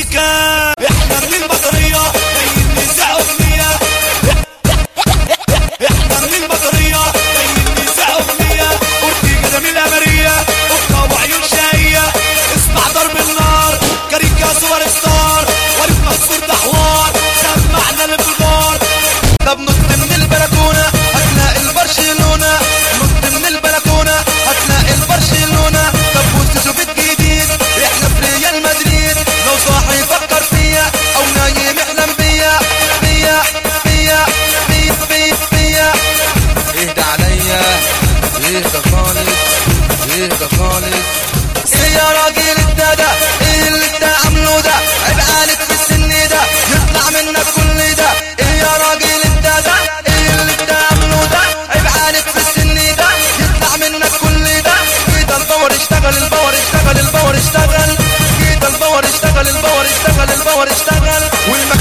المزيكا. احنا من البطارية جايين نذاع اغنية، احنا من البطارية جايين نذاع اغنية. اورتيجا جميلة ماريا قطة وعيون شقية، اسمع ضرب النار كاريكا سوبر ستار. وليد منصور ده حوار سمعنا الانفجار. طب نط من البلكونة هتلاقي البرشلونة، نط من البلكونة هتلاقي البرشلونة. طب بص شوف الجديد احنا في ريال مدريد، لو صاحي يفكر فيا او نايم يحلم بيا بيا بيا بيا بيا بيا. اهدى عليا اهدى خالص اهدى خالص. ايه يا راجل انت ده ايه اللي انت عامله ده؟ عيب عليك في السن ده يطلع منك كل ده. ايه يا راجل انت ده ايه اللي انت عامله ده؟ عيب عليك في السن ده يطلع منك كل ده. كده الباور اشتغل الباور اشتغل الباور اشتغل، كده الباور اشتغل الباور اشتغل الباور اشتغل.